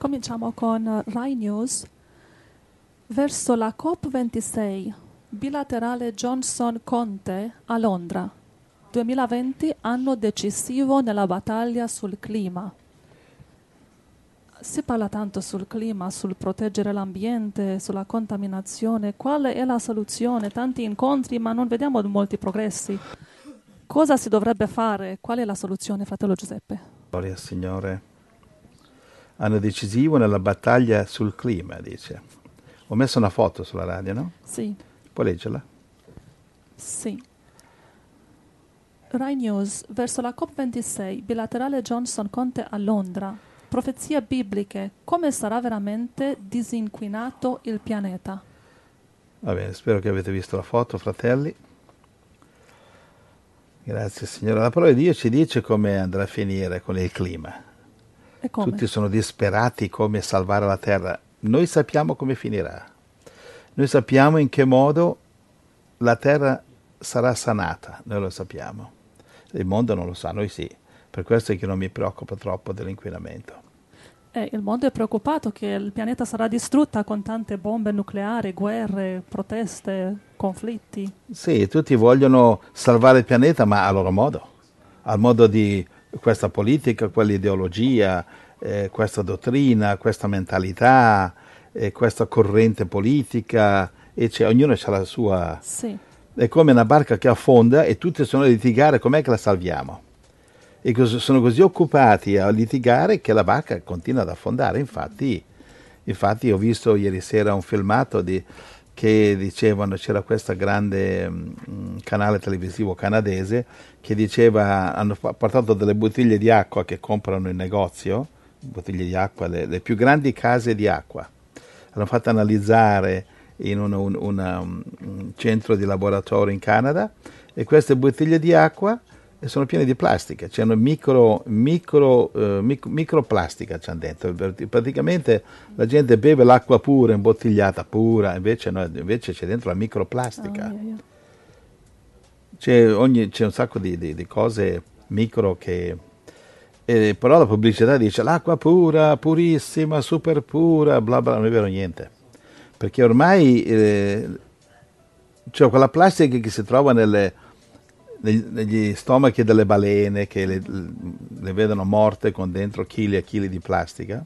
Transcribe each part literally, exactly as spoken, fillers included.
Cominciamo con Rai News. Verso la COP ventisei, bilaterale Johnson-Conte a Londra. duemilaventi, anno decisivo nella battaglia sul clima. Si parla tanto sul clima, sul proteggere l'ambiente, sulla contaminazione. Qual è la soluzione? Tanti incontri, ma non vediamo molti progressi. Cosa si dovrebbe fare? Qual è la soluzione, fratello Giuseppe? Gloria al Signore. Anno decisivo nella battaglia sul clima, dice. Ho messo una foto sulla radio, no? Sì. Puoi leggerla? Sì. Rai News, verso la COP ventisei, bilaterale Johnson-Conte a Londra. Profezie bibliche, come sarà veramente disinquinato il pianeta? Va bene, spero che avete visto la foto, fratelli. Grazie Signore. La parola di Dio ci dice come andrà a finire con il clima. E come? Tutti sono disperati come salvare la terra. Noi sappiamo come finirà. Noi sappiamo in che modo la terra sarà sanata. Noi lo sappiamo. Il mondo non lo sa, noi sì. Per questo è che non mi preoccupa troppo dell'inquinamento. Eh, il mondo è preoccupato che il pianeta sarà distrutto con tante bombe nucleari, guerre, proteste, conflitti. Sì, tutti vogliono salvare il pianeta, ma a loro modo. Al modo di questa politica, quell'ideologia, eh, questa dottrina, questa mentalità, eh, questa corrente politica, e c'è, ognuno ha la sua. Sì. È come una barca che affonda e tutti sono a litigare com'è che la salviamo. E cos- sono così occupati a litigare che la barca continua ad affondare. Infatti, infatti ho visto ieri sera un filmato di, che dicevano, c'era questo grande mh, canale televisivo canadese che diceva, hanno portato delle bottiglie di acqua che comprano in negozio, bottiglie di acqua, le, le più grandi case di acqua. Hanno fatto analizzare in un, un, una, un centro di laboratorio in Canada, e queste bottiglie di acqua sono piene di plastica, c'hanno micro, micro, uh, micro, microplastica c'hanno dentro. Praticamente la gente beve l'acqua pura, imbottigliata pura, invece, no, invece c'è dentro la microplastica. Oh, yeah, yeah. C'è, ogni, c'è un sacco di, di, di cose micro che... Eh, però la pubblicità dice l'acqua pura, purissima, super pura, bla bla, non è vero niente. Perché ormai eh, cioè quella plastica che si trova nelle... negli stomachi delle balene che le, le vedono morte con dentro chili e chili di plastica,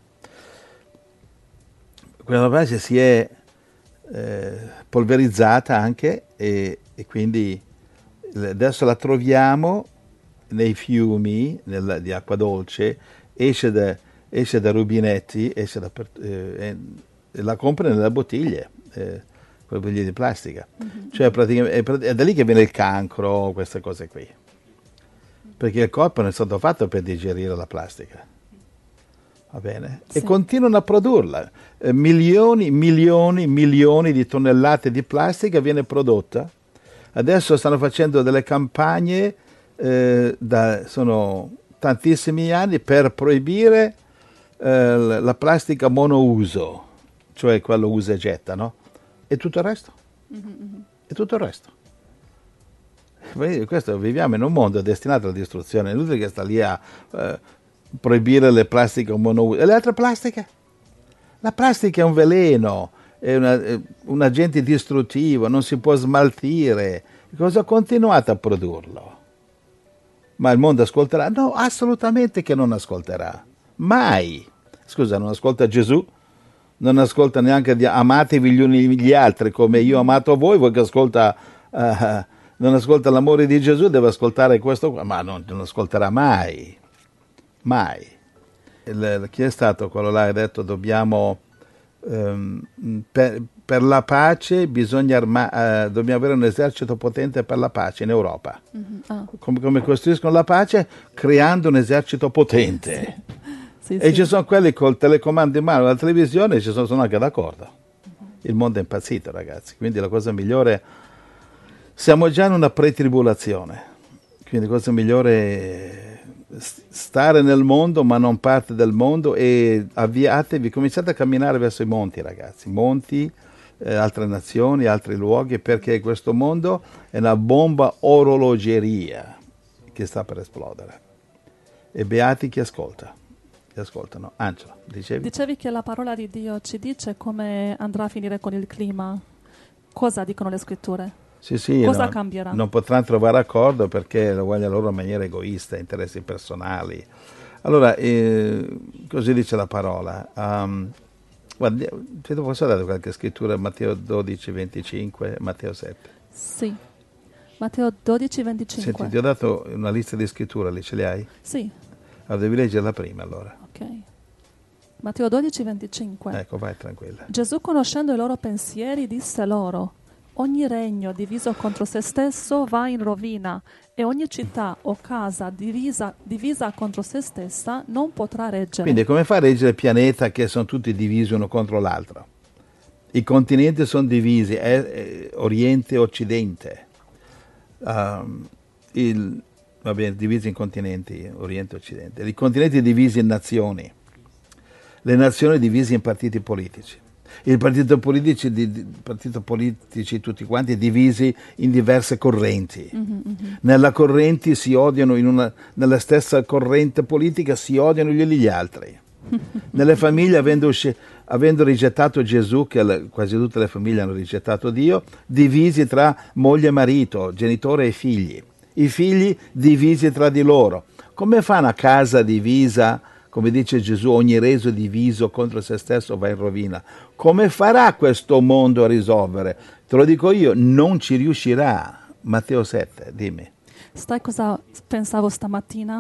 quella plastica si è eh, polverizzata anche e, e quindi adesso la troviamo nei fiumi nel, di acqua dolce, esce da, esce da rubinetti, esce da, eh, e la compra nelle bottiglie. Eh, quelle bottiglie di plastica, mm-hmm. Cioè praticamente è da lì che viene il cancro, queste cose qui, perché il corpo non è stato fatto per digerire la plastica, va bene? Sì. E continuano a produrla, eh, milioni, milioni, milioni di tonnellate di plastica viene prodotta. Adesso stanno facendo delle campagne, eh, da, sono tantissimi anni, per proibire eh, la plastica monouso, cioè quello usa e getta, no? E tutto il resto, mm-hmm. E tutto il resto. Questo, viviamo in un mondo destinato alla distruzione, è inutile che sta lì a eh, proibire le plastiche monouso. E le altre plastiche? La plastica è un veleno, è, una, è un agente distruttivo, non si può smaltire. Cosa continuate a produrlo? Ma il mondo ascolterà? No, assolutamente che non ascolterà. Mai. Scusa, non ascolta Gesù? Non ascolta neanche di amatevi gli uni gli altri come io ho amato voi, voi che ascolta, uh, non ascolta l'amore di Gesù deve ascoltare questo qua, ma non, non ascolterà mai, mai. Il, chi è stato quello là che ha detto dobbiamo, um, per, per la pace bisogna arma, uh, dobbiamo avere un esercito potente per la pace in Europa. Mm-hmm. Oh. Come, come costruiscono la pace? Creando un esercito potente. Sì. Sì, e sì. Ci sono quelli col telecomando in mano alla televisione e ci sono, sono anche d'accordo. Uh-huh. Il mondo è impazzito, ragazzi. Quindi la cosa migliore, siamo già in una pretribolazione. Quindi la cosa migliore è stare nel mondo, ma non parte del mondo, e avviatevi, cominciate a camminare verso i monti, ragazzi. Monti, eh, altre nazioni, altri luoghi, perché questo mondo è una bomba orologeria che sta per esplodere. E beati chi ascolta. ti ascoltano. Angelo, dicevi? Dicevi che la parola di Dio ci dice come andrà a finire con il clima. Cosa dicono le scritture? Sì, sì, Cosa no, cambierà? non potranno trovare accordo perché lo vogliono loro in maniera egoista, interessi personali. Allora, eh, così dice la parola. Um, guarda, ti posso dare qualche scrittura? Matteo dodici, venticinque, Matteo sette. Sì. Matteo dodici, venticinque. Senti, ti ho dato una lista di scrittura, lì ce li hai? Sì. Allora devi leggerla prima, allora. Ok. Matteo dodici, venticinque. Ecco, vai tranquilla. Gesù, conoscendo i loro pensieri, disse loro: ogni regno diviso contro se stesso va in rovina, e ogni città o casa divisa, divisa contro se stessa non potrà reggere. Quindi come fa a reggere il pianeta che sono tutti divisi uno contro l'altro? I continenti sono divisi, è, è Oriente e Occidente. Um, il, va bene, divisi in continenti, Oriente e Occidente. I continenti divisi in nazioni. Le nazioni divise in partiti politici. Il partito politici, di, di, partito politici tutti quanti divisi in diverse correnti. Mm-hmm, mm-hmm. Nella corrente si odiano, in una, nella stessa corrente politica si odiano gli uni gli altri. Nelle famiglie, avendo, avendo rigettato Gesù, che le, quasi tutte le famiglie hanno rigettato Dio, divisi tra moglie e marito, genitore e figli. I figli divisi tra di loro. Come fa una casa divisa? Come dice Gesù, ogni reso diviso contro se stesso va in rovina. Come farà questo mondo a risolvere? Te lo dico io, non ci riuscirà. Matteo sette, dimmi. Sai cosa pensavo stamattina?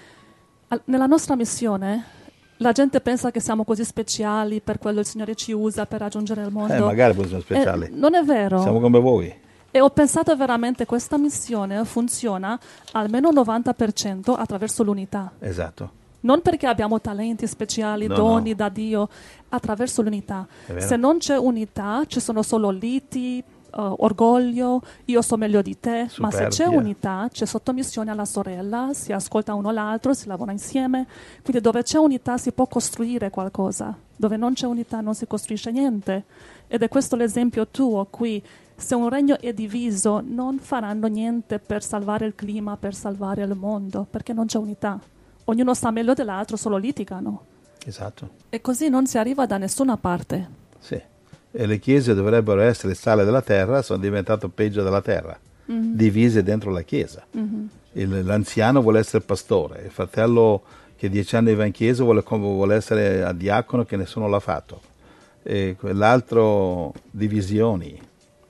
Nella nostra missione, la gente pensa che siamo così speciali, per quello il Signore ci usa per raggiungere il mondo. Eh, magari siamo speciali. Eh, non è vero. Siamo come voi. E ho pensato veramente che questa missione funziona almeno novanta per cento attraverso l'unità. Esatto. Non perché abbiamo talenti speciali, no, doni no. da Dio, attraverso l'unità. Se non c'è unità, ci sono solo liti, uh, orgoglio, io so meglio di te, Superbia. Ma se c'è unità, c'è sottomissione alla sorella, si ascolta uno l'altro, si lavora insieme. Quindi dove c'è unità si può costruire qualcosa, dove non c'è unità non si costruisce niente. Ed è questo l'esempio tuo qui. Se un regno è diviso, non faranno niente per salvare il clima, per salvare il mondo, perché non c'è unità. Ognuno sta meglio dell'altro, solo litigano. Esatto. E così non si arriva da nessuna parte. Sì. E le chiese dovrebbero essere il sale della terra, sono diventate peggio della terra, mm-hmm. divise dentro la chiesa. Mm-hmm. Il, l'anziano vuole essere pastore, il fratello che dieci anni va in chiesa vuole, vuole essere diacono, che nessuno l'ha fatto. E quell'altro divisioni.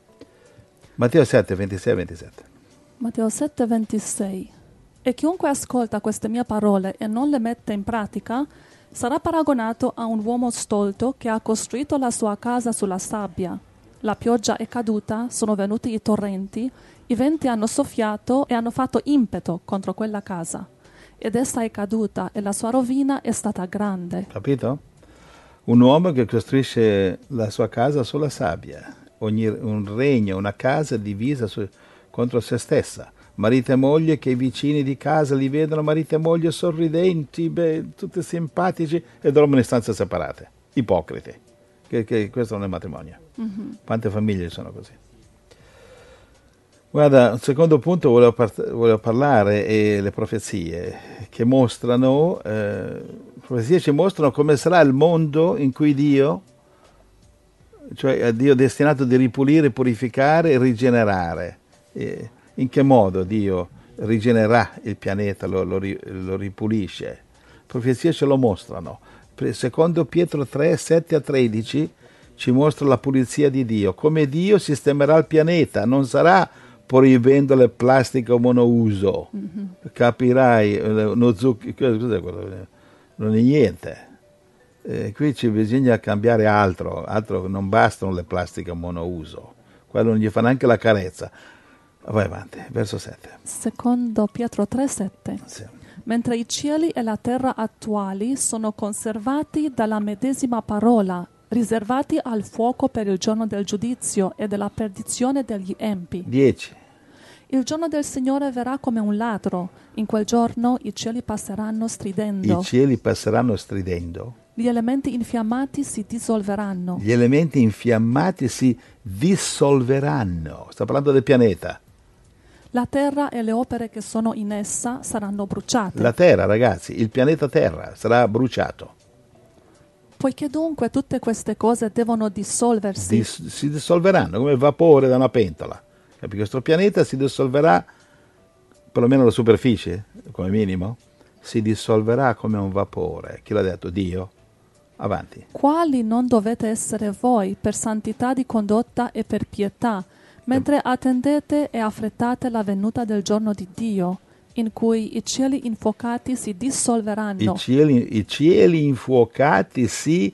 Matteo sette, ventisei ventisette. Matteo sette, ventisei. E chiunque ascolta queste mie parole e non le mette in pratica sarà paragonato a un uomo stolto che ha costruito la sua casa sulla sabbia. La pioggia è caduta, sono venuti i torrenti, i venti hanno soffiato e hanno fatto impeto contro quella casa. Ed essa è caduta e la sua rovina è stata grande. Capito? Un uomo che costruisce la sua casa sulla sabbia. Ogni, un regno, una casa divisa su, contro se stessa. Marito e moglie che i vicini di casa li vedono, marito e moglie sorridenti, beh, tutti simpatici, e dormono in stanze separate. Ipocriti. Che, che questo non è matrimonio. Mm-hmm. Quante famiglie sono così? Guarda, un secondo punto volevo, par- volevo parlare è le profezie che mostrano, eh, le profezie ci mostrano come sarà il mondo in cui Dio, cioè Dio è destinato di ripulire, purificare e rigenerare. E in che modo Dio rigenererà il pianeta, lo, lo, lo ripulisce? Le profezie ce lo mostrano. Secondo Pietro tre, sette a tredici ci mostra la pulizia di Dio, come Dio sistemerà il pianeta, non sarà proibendo le plastiche monouso. Mm-hmm. Capirai, uno zucchero, cos'è quello? Non è niente. Eh, qui ci bisogna cambiare altro, altro non bastano le plastiche monouso, quello non gli fa neanche la carezza. Vai avanti, verso sette. Secondo Pietro tre, sette. Sì. Mentre i cieli e la terra attuali sono conservati dalla medesima parola, riservati al fuoco per il giorno del giudizio e della perdizione degli empi. dieci. Il giorno del Signore verrà come un ladro. In quel giorno i cieli passeranno stridendo. I cieli passeranno stridendo. Gli elementi infiammati si dissolveranno. Gli elementi infiammati si dissolveranno. Sta parlando del pianeta. La terra e le opere che sono in essa saranno bruciate. La terra, ragazzi, il pianeta Terra sarà bruciato. Poiché dunque tutte queste cose devono dissolversi. Dis- si dissolveranno come il vapore da una pentola. Capi? Questo pianeta si dissolverà, perlomeno la superficie, come minimo, si dissolverà come un vapore. Chi l'ha detto? Dio. Avanti. Quali non dovete essere voi per santità di condotta e per pietà, mentre attendete e affrettate la venuta del giorno di Dio, in cui i cieli infuocati si dissolveranno. I cieli, i cieli infuocati si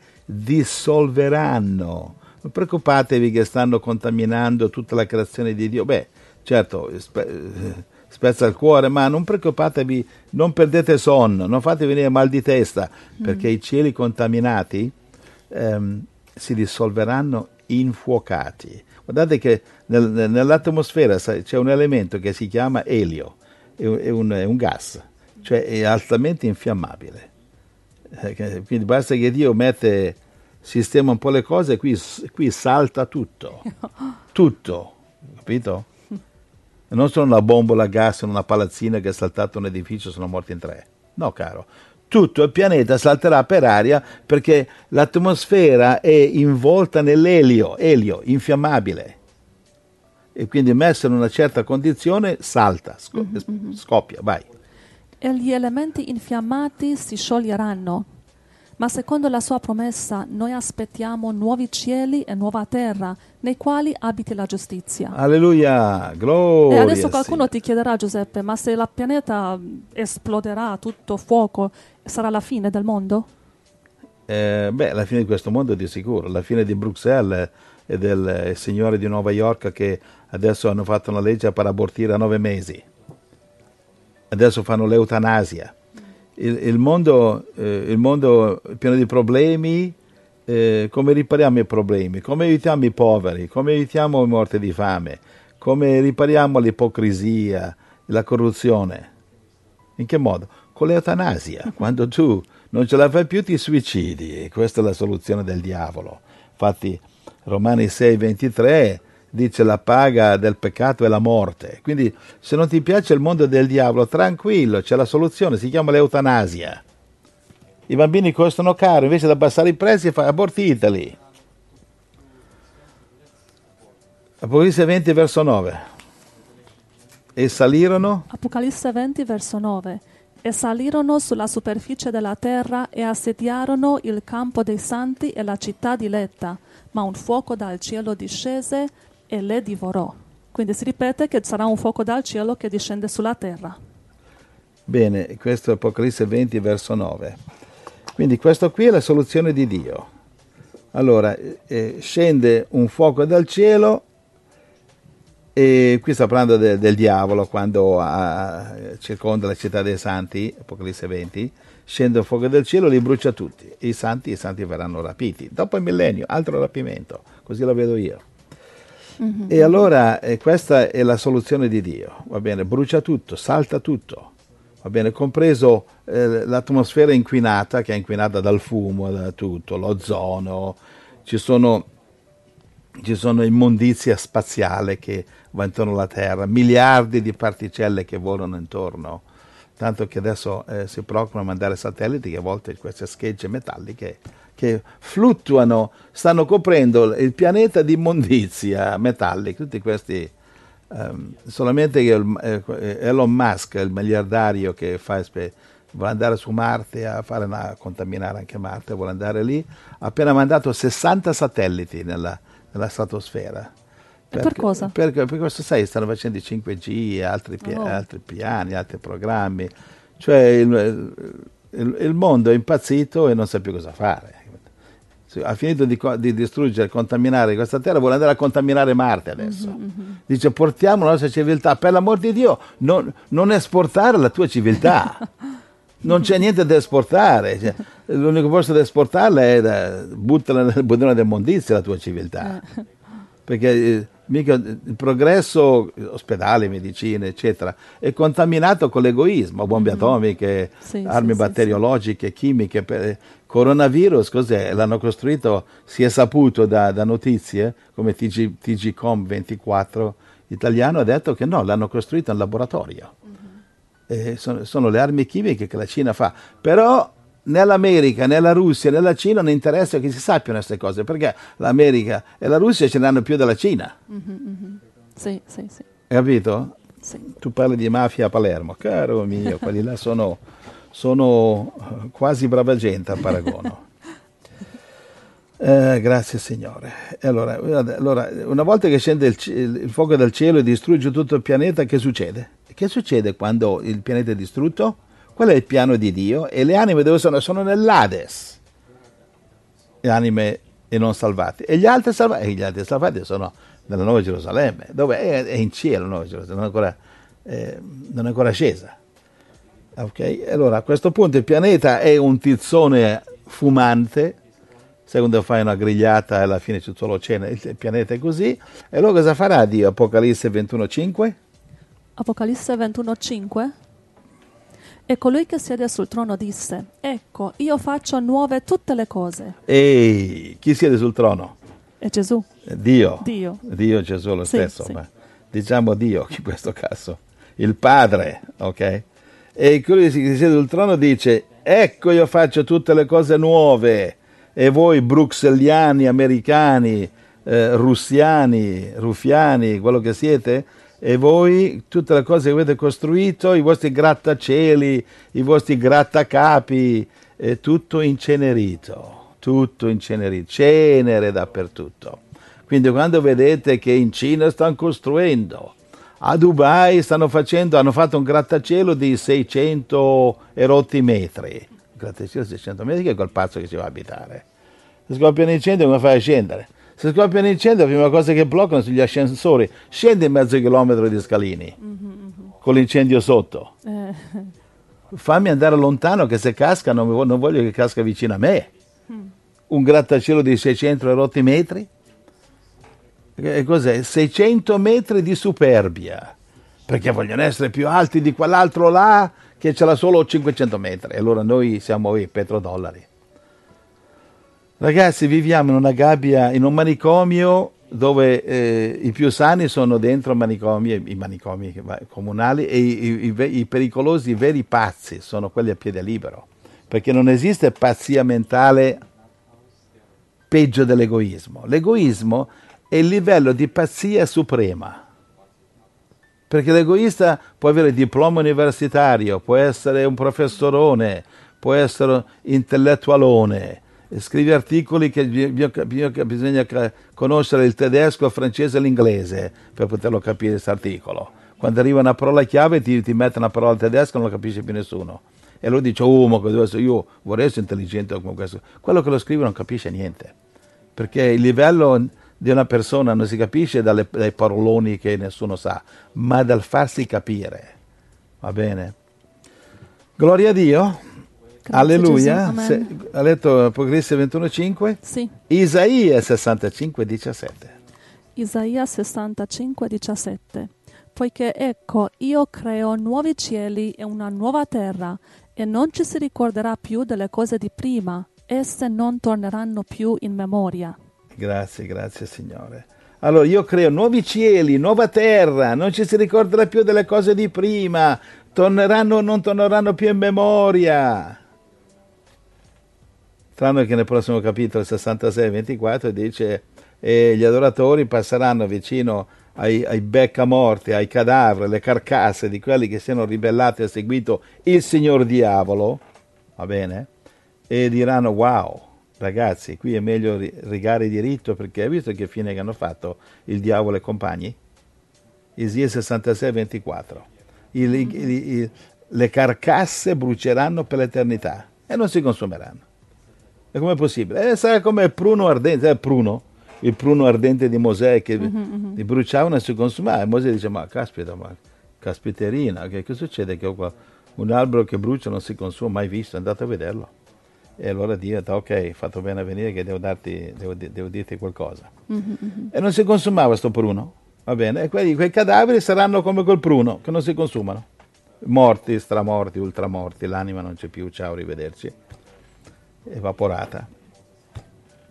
dissolveranno. Non preoccupatevi che stanno contaminando tutta la creazione di Dio. Beh, certo, spe- spezza il cuore, ma non preoccupatevi, non perdete sonno, non fate venire mal di testa, perché mm. i cieli contaminati ehm, si dissolveranno infuocati. Guardate che nel, nell'atmosfera c'è un elemento che si chiama elio, è un, è un, è un gas, cioè è altamente infiammabile. Eh, quindi basta che Dio mette, sistema un po' le cose, qui, qui salta tutto, tutto, capito? Non sono una bombola a gas in una palazzina che è saltato un edificio e sono morti in tre. No, caro. Tutto il pianeta salterà per aria perché l'atmosfera è involta nell'elio, elio, infiammabile. E quindi messo in una certa condizione salta, sc- mm-hmm. scoppia, vai. E gli elementi infiammati si scioglieranno. Ma secondo la sua promessa noi aspettiamo nuovi cieli e nuova terra, nei quali abiti la giustizia. Alleluia, gloria. E adesso qualcuno ti chiederà, Giuseppe, ma se il pianeta esploderà, tutto fuoco, sarà la fine del mondo? Eh, beh, la fine di questo mondo di sicuro, la fine di Bruxelles e del eh, signore di Nuova York che adesso hanno fatto una legge per abortire a nove mesi. Adesso fanno l'eutanasia. Il, il, mondo, eh, il mondo è pieno di problemi, eh, come ripariamo i problemi, come aiutiamo i poveri, come aiutiamo le morti di fame, come ripariamo l'ipocrisia, la corruzione. In che modo? Con l'eutanasia. Quando tu non ce la fai più ti suicidi, e questa è la soluzione del diavolo. Infatti Romani sei ventitré dice la paga del peccato è la morte. Quindi se non ti piace il mondo del diavolo, tranquillo, c'è la soluzione, si chiama l'eutanasia. I bambini costano caro, invece di abbassare i prezzi fai abortiteli. Apocalisse venti verso nove. E salirono? Apocalisse venti verso nove. E salirono sulla superficie della terra e assediarono il campo dei santi e la città diletta, ma un fuoco dal cielo discese e le divorò. Quindi si ripete che sarà un fuoco dal cielo che discende sulla terra. Bene, questo è Apocalisse venti verso nove. Quindi questo qui è la soluzione di Dio. Allora, eh, scende un fuoco dal cielo, e qui sta parlando de, del diavolo quando ha, circonda la città dei santi, Apocalisse venti, scende un fuoco dal cielo, li brucia tutti. I santi, i santi verranno rapiti. Dopo il millennio, altro rapimento, così la vedo io. Mm-hmm. E allora eh, questa è la soluzione di Dio, va bene, brucia tutto, salta tutto, va bene, compreso eh, l'atmosfera inquinata, che è inquinata dal fumo, da tutto, l'ozono, ci sono, ci sono immondizia spaziale che va intorno alla Terra, miliardi di particelle che volano intorno, tanto che adesso eh, si preoccupano di mandare satelliti che a volte queste schegge metalliche che fluttuano, stanno coprendo il pianeta di immondizia metallica, tutti questi, um, solamente che eh, Elon Musk, il miliardario che fa, vuole andare su Marte a fare una, a contaminare anche Marte, vuole andare lì, ha appena mandato sessanta satelliti nella, nella stratosfera. E per cosa? Perché per questo sai, stanno facendo i cinque G, altri, pia- oh. altri piani, altri programmi, cioè il, il, il mondo è impazzito e non sa più cosa fare. Ha finito di, di distruggere, contaminare questa terra, vuole andare a contaminare Marte adesso. Mm-hmm. Dice portiamo la nostra civiltà, per l'amor di Dio, non, non esportare la tua civiltà. Non c'è niente da esportare, cioè, l'unico posto da esportarla è da, buttala nel budino dell'immondizia la tua civiltà. Perché eh, mica il progresso, ospedali, medicine, eccetera, è contaminato con l'egoismo, bombe mm-hmm. atomiche, sì, armi sì, batteriologiche, sì. chimiche. Per, coronavirus, cos'è? L'hanno costruito, si è saputo da, da notizie, come T G, T G Com ventiquattro, italiano ha detto che no, l'hanno costruito in laboratorio. Mm-hmm. E sono, sono le armi chimiche che la Cina fa. Però né l'America, né la Russia, né la Cina non interessa che si sappiano queste cose, perché l'America e la Russia ce ne hanno più della Cina. Mm-hmm. Sì, sì, sì. Hai capito? Sì. Tu parli di mafia a Palermo, caro mio, quelli là sono, sono quasi brava gente a paragono. Eh, grazie Signore. Allora, allora, una volta che scende il, il fuoco dal cielo e distrugge tutto il pianeta, che succede? Che succede quando il pianeta è distrutto? Quello è il piano di Dio e le anime dove sono? Sono nell'Hades, le anime e non salvate. E gli altri salvati, e gli altri salvati sono nella Nuova Gerusalemme, dove è, è in cielo, Nuova Gerusalemme, non è ancora, eh, non è ancora scesa. Ok? Allora, a questo punto il pianeta è un tizzone fumante. Se quando fai una grigliata e alla fine c'è solo cena, il pianeta è così. E allora cosa farà Dio? Apocalisse ventuno cinque? Apocalisse ventuno cinque? E colui che siede sul trono disse: ecco, io faccio nuove tutte le cose. E chi siede sul trono? È Gesù. Dio. Dio. Dio Gesù lo sì, stesso, sì. Ma diciamo Dio in questo caso, il Padre, ok? E colui che siede sul trono dice: ecco, io faccio tutte le cose nuove. E voi bruxelliani, americani, eh, russiani, ruffiani, quello che siete, e voi tutte le cose che avete costruito, i vostri grattacieli, i vostri grattacapi, è tutto incenerito, tutto incenerito, cenere dappertutto. Quindi quando vedete che in Cina stanno costruendo, a Dubai stanno facendo, hanno fatto un grattacielo di seicento e rotti metri, grattacielo di seicento metri, che è quel pazzo che ci va a abitare. Se scoppia un incendio, come fai a scendere? Se scoppia un incendio, la prima cosa che bloccano sono gli ascensori. Scendi mezzo chilometro di scalini, mm-hmm. con l'incendio sotto. Eh. Fammi andare lontano, che se casca non, non voglio che casca vicino a me. Mm. Un grattacielo di seicento e rotti metri? E cos'è? seicento metri di superbia, perché vogliono essere più alti di quell'altro là che ce l'ha solo cinquecento metri. E allora noi siamo i petrodollari. Ragazzi, viviamo in una gabbia, in un manicomio dove eh, i più sani sono dentro manicomi, i manicomi comunali, e i, i, i pericolosi, i veri pazzi sono quelli a piede libero, perché non esiste pazzia mentale peggio dell'egoismo. L'egoismo è il livello di pazzia suprema, perché l'egoista può avere diploma universitario, può essere un professorone, può essere intellettualone, scrive articoli che bisogna conoscere il tedesco, il francese e l'inglese per poterlo capire questo articolo. Quando arriva una parola chiave ti, ti mette una parola tedesca e non lo capisce più nessuno. E lui dice, oh, ma io vorrei essere intelligente come questo. Quello che lo scrive non capisce niente, perché il livello di una persona non si capisce dalle, dai paroloni che nessuno sa, ma dal farsi capire. Va bene? Gloria a Dio. Grazie, alleluia. Se, ha letto Apocalisse ventuno cinque? Sì. Isaia sessantacinque diciassette. Isaia sessantacinque diciassette. Poiché ecco, io creo nuovi cieli e una nuova terra, e non ci si ricorderà più delle cose di prima, esse non torneranno più in memoria. Grazie, grazie Signore. Allora io creo nuovi cieli, nuova terra, non ci si ricorderà più delle cose di prima, torneranno, non torneranno più in memoria. Tranne che nel prossimo capitolo sessantasei ventiquattro dice e gli adoratori passeranno vicino ai, ai beccamorti, ai cadaveri, alle carcasse di quelli che si sono ribellati e seguito il signor diavolo, va bene? E diranno wow, ragazzi, qui è meglio rigare diritto, perché hai visto che fine che hanno fatto il diavolo e compagni? Isaia sessantasei ventiquattro. Il, il, il, le carcasse bruceranno per l'eternità e non si consumeranno. E com'è possibile? Eh, sarà come il pruno ardente, il pruno, il pruno ardente di Mosè che mm-hmm. li bruciavano e si consumava. E Mosè dice, ma caspita, ma caspiterina, che, che succede? Che un albero che brucia non si consuma, mai visto, andate a vederlo. E allora Dio ha detto, ok, fatto bene a venire che devo, darti, devo, devo dirti qualcosa. Mm-hmm. E non si consumava sto pruno, va bene? E quelli, quei cadaveri saranno come quel pruno, che non si consumano. Morti, stramorti, ultramorti, l'anima non c'è più, ciao, arrivederci. Evaporata.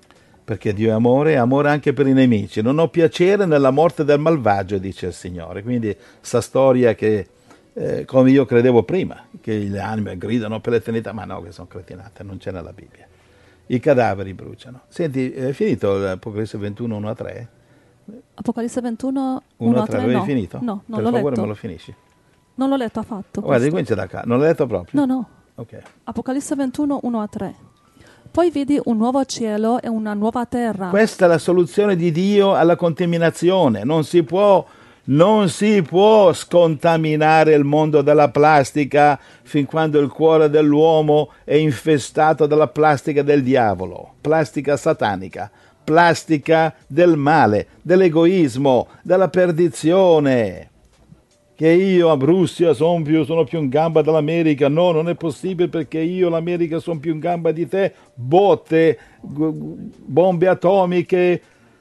perché Dio è amore e amore anche per i nemici. Non ho piacere nella morte del malvagio, dice il Signore. Quindi sta storia che, eh, come io credevo prima, che le anime gridano per l'eternità, ma no, che sono cretinate, non c'è nella Bibbia. I cadaveri bruciano. Senti, è finito l'Apocalisse ventuno, uno a tre? Apocalisse ventuno, uno a tre, l'avevi no. finito? No, non per l'ho favore letto. me lo finisci. Non l'ho letto affatto. Guarda, comincia da qua. Non l'hai letto proprio? No, no. Ok. Apocalisse ventuno, uno a tre. Poi vidi un nuovo cielo e una nuova terra. Questa è la soluzione di Dio alla contaminazione. Non si può, non si può scontaminare il mondo dalla plastica fin quando il cuore dell'uomo è infestato dalla plastica del diavolo, plastica satanica, plastica del male, dell'egoismo, della perdizione. Che io a Russia sono più, sono più in gamba dell'America. No, non è possibile perché io l'America sono più in gamba di te. Botte, bombe atomiche.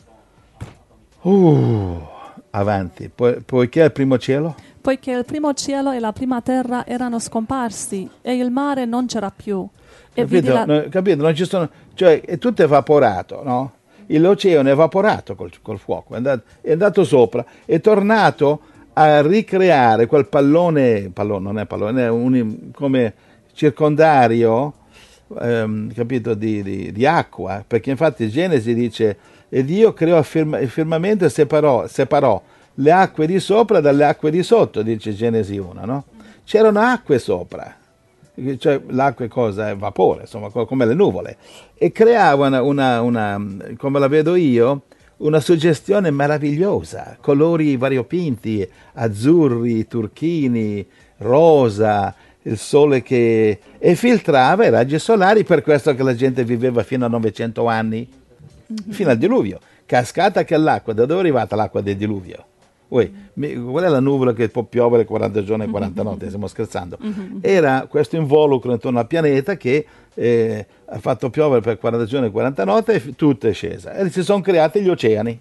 Uh, avanti. Poi, poiché è il primo cielo? Poiché il primo cielo e la prima terra erano scomparsi e il mare non c'era più. E Capito? vidi la... No, capito? Non ci sono, cioè è tutto evaporato, no? L'oceano è evaporato col, col fuoco, è andato, è andato sopra, è tornato a ricreare quel pallone, pallone non è pallone, è un, come circondario, ehm, capito, di, di, di acqua, perché infatti Genesi dice, e Dio creò il, firma, il firmamento e separò, separò le acque di sopra dalle acque di sotto, dice Genesi uno, no? C'erano acque sopra, cioè l'acqua è cosa? È vapore, insomma, come le nuvole, e creavano una, una, come la vedo io, una suggestione meravigliosa, colori variopinti, azzurri, turchini, rosa, il sole che... e filtrava i raggi solari, per questo che la gente viveva fino a novecento anni, mm-hmm. fino al diluvio. Cascata che l'acqua, da dove è arrivata l'acqua del diluvio? Ui, qual è la nuvola che può piovere quaranta giorni e quaranta notti? Stiamo scherzando. Era questo involucro intorno al pianeta che eh, ha fatto piovere per quaranta giorni e quaranta notti e tutto è scesa. E si sono creati gli oceani.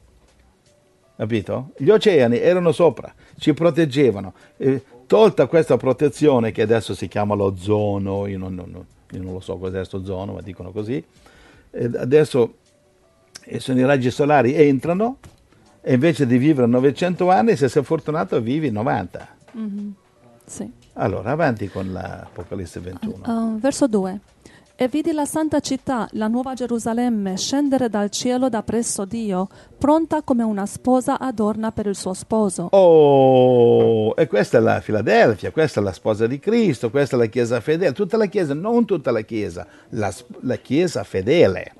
Capito? Gli oceani erano sopra, ci proteggevano. Eh, tolta questa protezione che adesso si chiama l'ozono, io non, non, io non lo so cos'è questo ozono, ma dicono così, eh, adesso eh, sono i raggi solari, entrano, e invece di vivere novecento anni, se sei fortunato, vivi novanta. Mm-hmm. Sì. Allora, avanti con l'Apocalisse ventuno. Uh, verso due. E vidi la santa città, la nuova Gerusalemme, scendere dal cielo da presso Dio, pronta come una sposa adorna per il suo sposo. Oh, e questa è la Filadelfia, questa è la sposa di Cristo, questa è la Chiesa fedele, tutta la Chiesa, non tutta la Chiesa, la, la Chiesa fedele.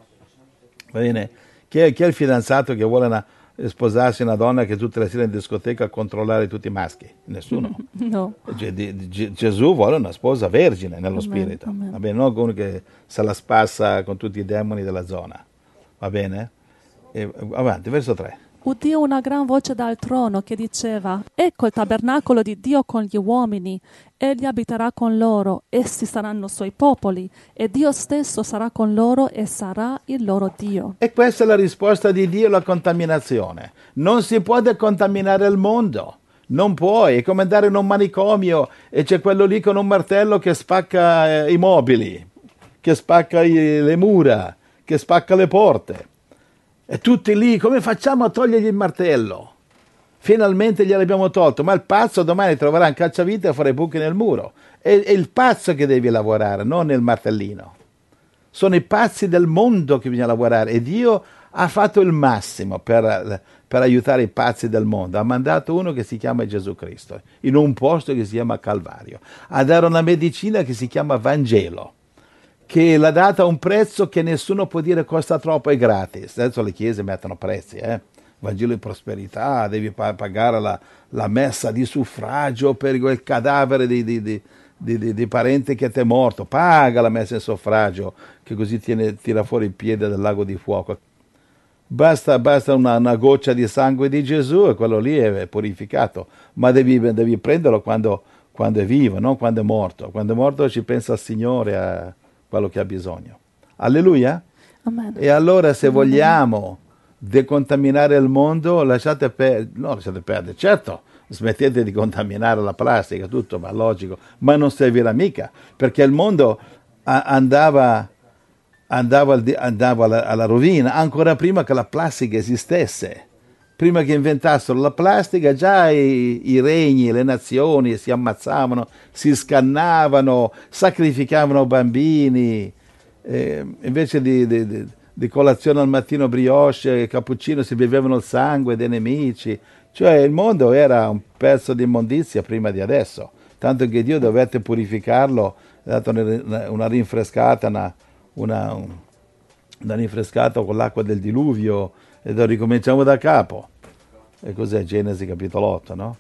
Va bene? Chi è, chi è il fidanzato che vuole una... sposarsi una donna che tutte le sere in discoteca a controllare tutti i maschi? Nessuno. No. G- G- Gesù vuole una sposa vergine nello Amen, spirito, amen. va bene? Non uno che se la spassa con tutti i demoni della zona, va bene? E, avanti, verso tre. Udì una gran voce dal trono che diceva: ecco il tabernacolo di Dio con gli uomini, egli abiterà con loro, essi saranno suoi popoli, e Dio stesso sarà con loro e sarà il loro Dio. E questa è la risposta di Dio alla contaminazione. Non si può decontaminare il mondo, non puoi, è come andare in un manicomio e c'è quello lì con un martello che spacca eh, i mobili, che spacca i, le mura, che spacca le porte. E tutti lì, come facciamo a togliergli il martello? Finalmente gliel'abbiamo tolto, ma il pazzo domani troverà un cacciavite a fare buchi nel muro. È, è il pazzo che devi lavorare, non il martellino. Sono i pazzi del mondo che bisogna lavorare e Dio ha fatto il massimo per, per aiutare i pazzi del mondo. Ha mandato uno che si chiama Gesù Cristo, in un posto che si chiama Calvario, a dare una medicina che si chiama Vangelo, che l'ha data a un prezzo che nessuno può dire costa troppo, è gratis. Adesso le chiese mettono prezzi, eh? Vangelo di prosperità, devi pagare la, la messa di suffragio per il cadavere di, di, di, di, di, di parente che ti è morto, paga la messa in suffragio, che così tiene, tira fuori il piede dal lago di fuoco. Basta, basta una, una goccia di sangue di Gesù e quello lì è purificato, ma devi, devi prenderlo quando, quando è vivo, non quando è morto. Quando è morto ci pensa il Signore a quello che ha bisogno. Alleluia? Amen. E allora se vogliamo decontaminare il mondo, lasciate perdere, no lasciate perdere, certo, smettete di contaminare la plastica, tutto, ma logico, ma non servirà mica, perché il mondo a- andava andava, al di- andava alla, alla rovina, ancora prima che la plastica esistesse. Prima che inventassero la plastica, già i, i regni, le nazioni si ammazzavano, si scannavano, sacrificavano bambini. Eh, invece di, di- di- di colazione al mattino brioche e cappuccino si bevevano il sangue dei nemici. Cioè il mondo era un pezzo di immondizia prima di adesso, tanto che Dio dovette purificarlo, ha dato una, una rinfrescata, una, una, una rinfrescata con l'acqua del diluvio, e adesso ricominciamo da capo. E cos'è Genesi capitolo otto, no?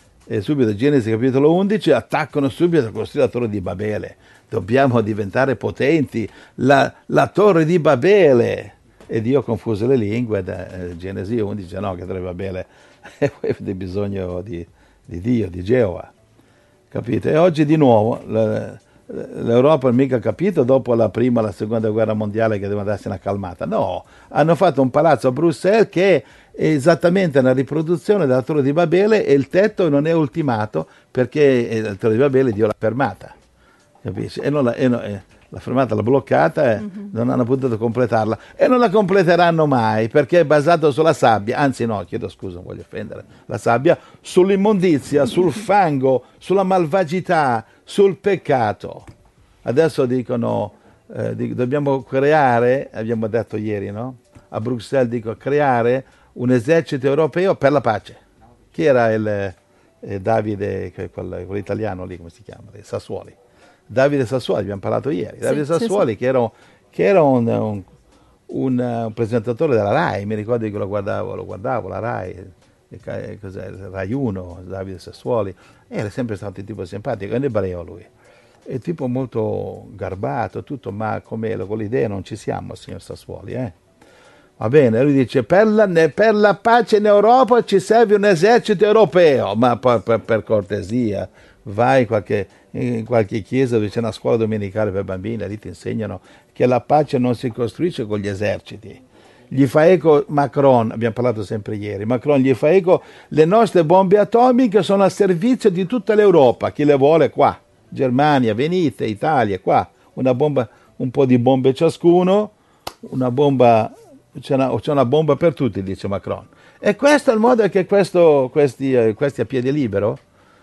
E subito Genesi capitolo undici attaccano subito a costruire la torre di Babele. Dobbiamo diventare potenti, la, la torre di Babele. E Dio confuse le lingue, da, eh, Genesi undici, no, che torre di Babele, e poi avete bisogno di, di Dio, di Geova. Capite? E oggi di nuovo la, l'Europa non ha mica capito dopo la prima e la seconda guerra mondiale che doveva darsi una calmata. No, hanno fatto un palazzo a Bruxelles che è esattamente una riproduzione della Torre di Babele e il tetto non è ultimato perché la Torre di Babele Dio l'ha fermata. Capisci? E non la, e no, e l'ha fermata, l'ha bloccata e mm-hmm. non hanno potuto completarla. E non la completeranno mai perché è basato sulla sabbia, anzi no, chiedo scusa, non voglio offendere, la sabbia, sull'immondizia, sul fango, sulla malvagità, sul peccato. Adesso dicono, eh, dic- dobbiamo creare, abbiamo detto ieri, no? A Bruxelles dico creare un esercito europeo per la pace. Chi era il eh, Davide, quel, quell'italiano lì, come si chiama? Sassuoli. Davide Sassuoli, abbiamo parlato ieri. Sì, Davide Sassuoli, sì, sì. che era, che era un, un, un, un presentatore della RAI, mi ricordo che lo guardavo, lo guardavo la RAI, eh, cos'è, RAI uno, Davide Sassuoli, era sempre stato un tipo simpatico, è un ebreo lui. È tipo molto garbato, tutto, ma come con l'idea non ci siamo, signor Sassuoli, eh? Va bene, lui dice, per la, per la pace in Europa ci serve un esercito europeo, ma per, per, per cortesia, vai in qualche, in qualche chiesa dove c'è una scuola domenicale per bambini, lì ti insegnano che la pace non si costruisce con gli eserciti. Gli fa eco Macron, abbiamo parlato sempre ieri, Macron gli fa eco, le nostre bombe atomiche sono a servizio di tutta l'Europa, chi le vuole qua, Germania, venite, Italia, qua, una bomba, un po' di bombe ciascuno, una bomba... C'è una, c'è una bomba per tutti, dice Macron. E questo è il modo che questo, questi, eh, questi a piede libero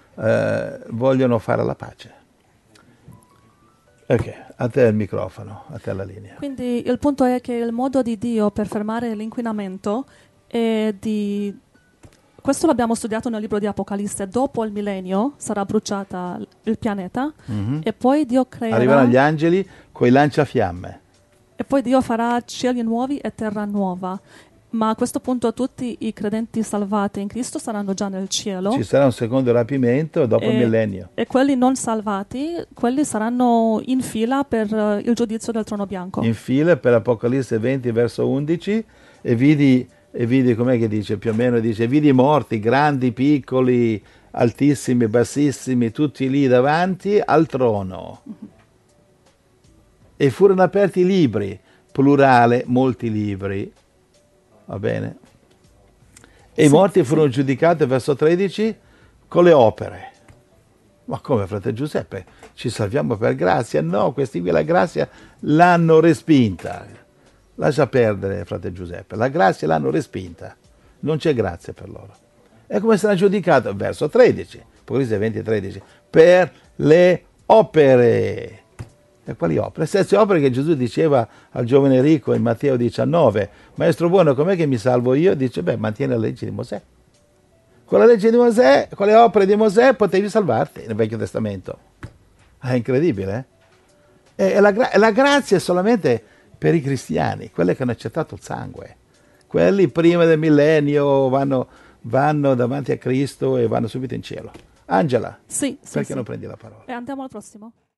eh, vogliono fare la pace. Ok, a te il microfono, a te la linea. Quindi il punto è che il modo di Dio per fermare l'inquinamento è di... Questo l'abbiamo studiato nel libro di Apocalisse. Dopo il millennio sarà bruciata il pianeta mm-hmm. e poi Dio creerà... Arriveranno gli angeli con i lanciafiamme. E poi Dio farà cieli nuovi e terra nuova. Ma a questo punto tutti i credenti salvati in Cristo saranno già nel cielo. Ci sarà un secondo rapimento dopo e, il millennio. E quelli non salvati, quelli saranno in fila per uh, il giudizio del trono bianco. In fila per Apocalisse venti verso undici e vidi, e vidi com'è che dice più o meno, dice vidi morti, grandi, piccoli, altissimi, bassissimi, tutti lì davanti al trono. Mm-hmm. E furono aperti libri, plurale, molti libri, va bene? E sì, i morti furono sì. giudicati, verso tredici, con le opere. Ma come, frate Giuseppe, ci salviamo per grazia? No, questi qui la grazia l'hanno respinta. Lascia perdere, frate Giuseppe, la grazia l'hanno respinta. Non c'è grazia per loro. E come sarà giudicato? Verso tredici, Apocalisse venti tredici, per le opere. E quali opere? Le stesse opere che Gesù diceva al giovane ricco in Matteo diciannove. Maestro buono, com'è che mi salvo io? Dice, beh, mantieni la legge di Mosè. Con la legge di Mosè, con le opere di Mosè potevi salvarti nel Vecchio Testamento. È incredibile, eh? E la, gra- la grazia è solamente per i cristiani, quelli che hanno accettato il sangue. Quelli prima del millennio vanno, vanno davanti a Cristo e vanno subito in cielo. Angela, sì, sì, perché sì. non prendi la parola? E andiamo al prossimo.